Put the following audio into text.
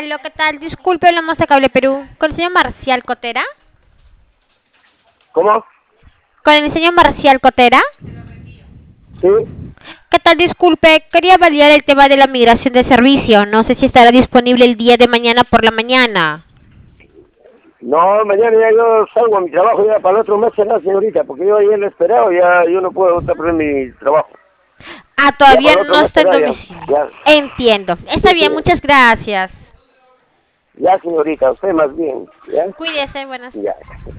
Aló, ¿qué tal? Disculpe, hablamos de Cable Perú. ¿Con el señor Marcial Cotera? ¿Cómo? ¿Con el señor Marcial Cotera? Sí. ¿Qué tal? Disculpe, quería validar el tema de la migración de servicio. No sé si estará disponible el día de mañana por la mañana. No, mañana ya yo salgo a mi trabajo ya para el otro mes, no, señorita, porque yo ayer le he esperado, ya yo no puedo perder mi trabajo. Ah, Ya todavía para el otro no mes está en será domicilio. ya. Entiendo. Está Sí, sí. bien, muchas gracias. Ya, señorita, usted más bien, ¿ya? Cuídese, buenas. Ya.